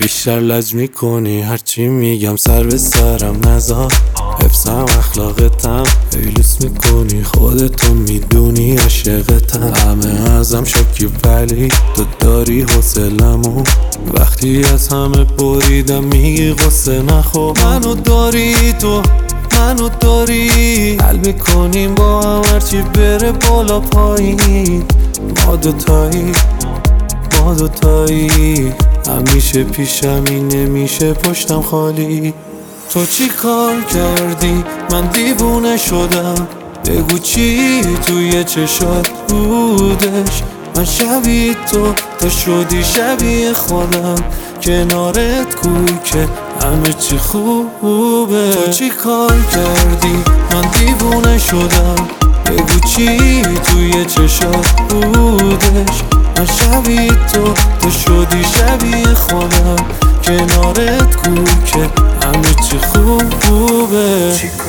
بیشتر لج میکنی هرچی میگم سر به سرم نذار، حفظم اخلاقتم ایلوس میکنی خودتو میدونی عاشقتم. همه ازم شاکی ولی تو داری حوصلمو، وقتی از همه بریدم میگی قصه نخور. منو داری تو، منو داری، حل میکنیم با هم هرچی بره بالا پایین. ما دوتایی، ما دوتایی، همیشه پیشمی نمیشه پشتم خالی. تو چی کار کردی من دیوونه شدم، بگو چی توی چشات بودش. من شبیه تو شدی شبیه خودم، کنارت کوی که همه چی خوبه. تو چی کار کردی من دیوونه شدم، بگو چی توی چشات بودش. من شبیه تو شدی شبیه خودم، کنارت کوی که همه چی خوبه.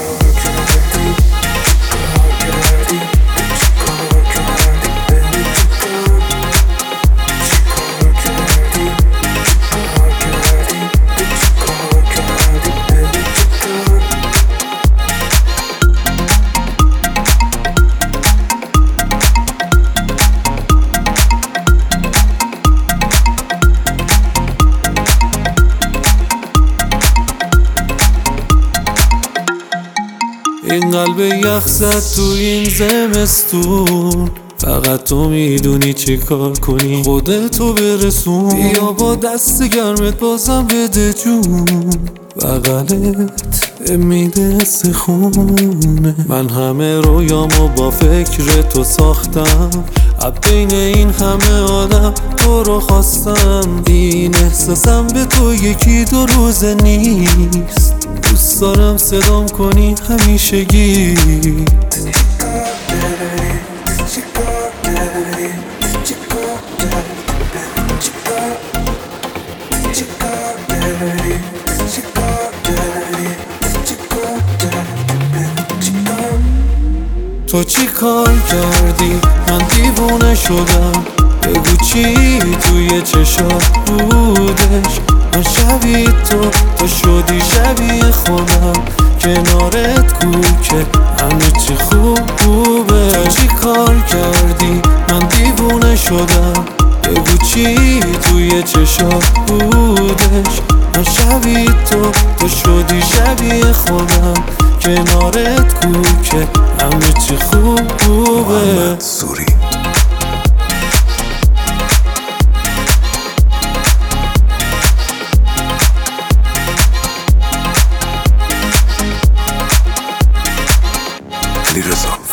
این قلب یخ زد تو این زمستون، فقط تو میدونی چی کار کنی خودتو برسون. بیا با دست گرمت بازم بده جون، بغلت میده خونه. من همه رویامو با فکر تو ساختم، از بین این همه آدم تو رو خواستم. این احساسم به تو یکی دو روزه نیست، دوست دارم صدام کنی همیشگی. تو چی کار کردی من دیوونه شدم، بگو چی توی چشات بودش. من شبیه تو شدی شبیه خودم، کنارت کوی که همه چی خوبه. تو چی کار کردی من دیوونه شدم، بگو چی توی چشات بودش. من شبیه تو شدی شبیه خودم، کنارت کوی که همه چی خوبه. سوری علیرضا